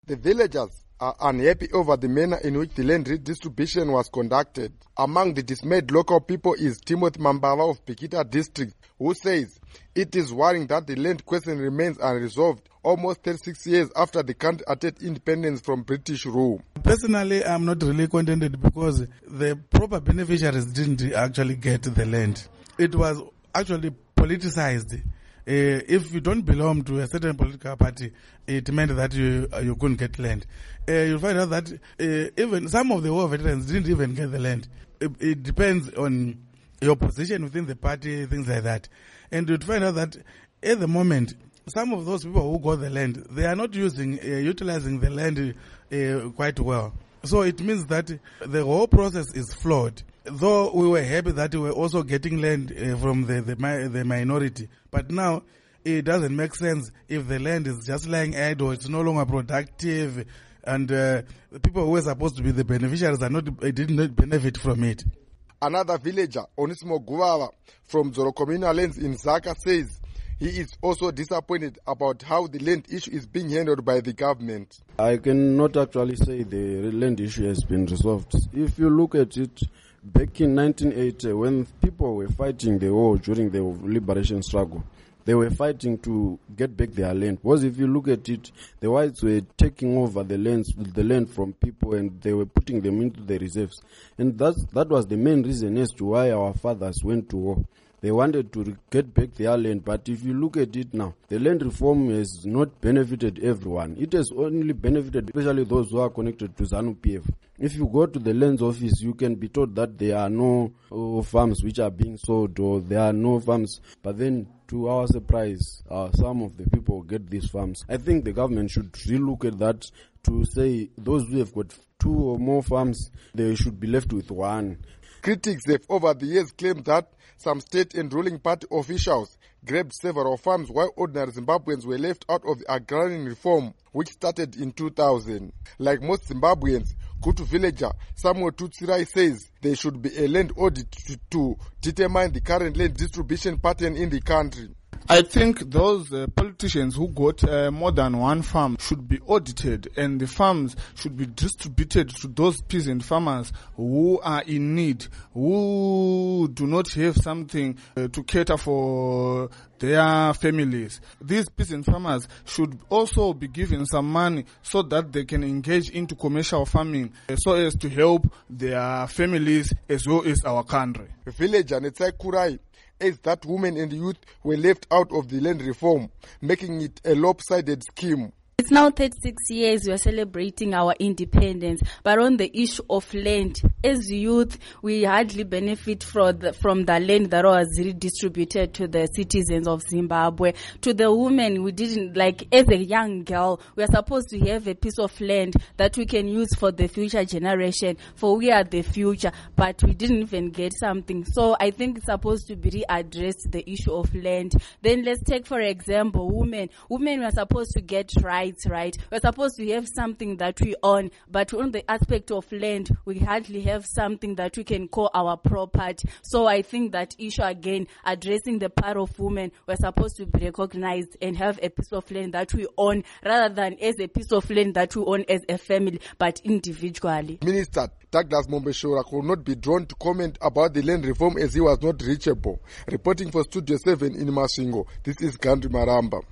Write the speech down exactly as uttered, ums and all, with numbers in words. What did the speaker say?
The villagers are unhappy over the manner in which the land redistribution was conducted. Among the dismayed local people is Timothy Mambala of Bikita district, who says it is worrying that the land question remains unresolved almost thirty-six years after the country attained independence from British rule. Personally, I'm not really contented because the proper beneficiaries didn't actually get the land. It was actually politicized. Uh, if you don't belong to a certain political party, it meant that you uh, you couldn't get land. Uh, you'll find out that uh, even some of the war veterans didn't even get the land. It, it depends on your position within the party, things like that. And you'd find out that at the moment, some of those people who got the land, they are not using, uh, utilizing the land uh, quite well. So it means that the whole process is flawed. Though we were happy that we were also getting land uh, from the, the the minority, but now it doesn't make sense if the land is just lying idle, it's no longer productive, and uh, the people who were supposed to be the beneficiaries are not, uh, did not benefit from it. Another villager, Onisimo Guvava, from Zoro Communal Lands in Zaka, says he is also disappointed about how the land issue is being handled by the government. I cannot actually say the land issue has been resolved. If you look at it, back in nineteen eighty, when people were fighting the war during the liberation struggle, they were fighting to get back their land. Because if you look at it, the whites were taking over the lands, the land from people, and they were putting them into the reserves. And that's, that was the main reason as to why our fathers went to war. They wanted to get back their land, but if you look at it now, the land reform has not benefited everyone. It has only benefited especially those who are connected to ZANU P F. If you go to the lands office, you can be told that there are no uh, farms which are being sold, or there are no farms. But then, to our surprise, uh, some of the people get these farms. I think the government should relook at that to say those who have got two or more farms, they should be left with one. Critics have over the years claimed that some state and ruling party officials grabbed several farms while ordinary Zimbabweans were left out of the agrarian reform, which started in two thousand. Like most Zimbabweans, Kutu villager Samuel Tutsirai says there should be a land audit to, to determine the current land distribution pattern in the country. I think those uh, politicians who got uh, more than one farm should be audited, and the farms should be distributed to those peasant farmers who are in need, who do not have something uh, to cater for their families. These peasant farmers should also be given some money so that they can engage into commercial farming, uh, so as to help their families as well as our country. Villager Netsai Kurai is that women and youth were left out of the land reform, making it a lopsided scheme. It's now thirty-six years we are celebrating our independence, but on the issue of land, as youth, we hardly benefit from the, from the land that was redistributed to the citizens of Zimbabwe. To the women, we didn't, like, as a young girl, we are supposed to have a piece of land that we can use for the future generation, for we are the future, but we didn't even get something. So I think it's supposed to be readdressed, the issue of land. Then let's take, for example, women. Women were supposed to get rights. Right, we're supposed to have something that we own, but on the aspect of land, we hardly have something that we can call our property. So I think that issue again, addressing the part of women, we're supposed to be recognized and have a piece of land that we own, rather than as a piece of land that we own as a family, but individually. Minister Douglas Mombeshora could not be drawn to comment about the land reform as he was not reachable. Reporting for Studio seven in Masvingo, this is Gandhi Maramba.